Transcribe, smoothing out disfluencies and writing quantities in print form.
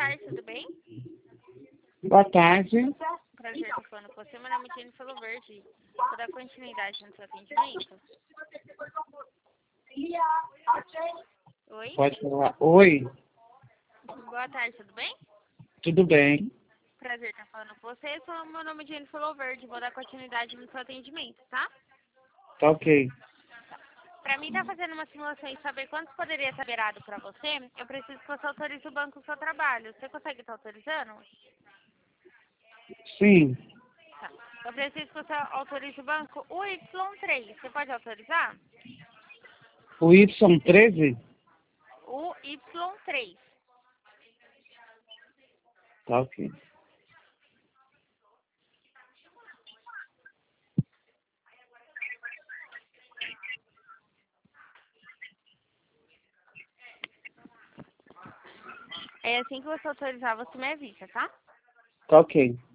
tarde, tudo bem? Boa tarde. Prazer estar falando com você. Meu nome é Jennifer Verde. Vou dar continuidade no seu atendimento. Oi? Pode falar. Oi, Boa tarde, tudo bem? tudo bem? Prazer estar falando com você. Meu nome é Jennifer Verde. Vou dar continuidade no seu atendimento, tá? Tá ok. Para mim, estar fazendo uma simulação e saber quanto poderia estar liberado para você, eu preciso que você autorize o banco o seu trabalho. Você consegue estar autorizando? Sim. Tá. Eu preciso que você autorize o banco o Y3. Você pode autorizar? O Y13? O Y3. Tá ok. É assim que você autorizar, você me avisa, tá? Tá ok.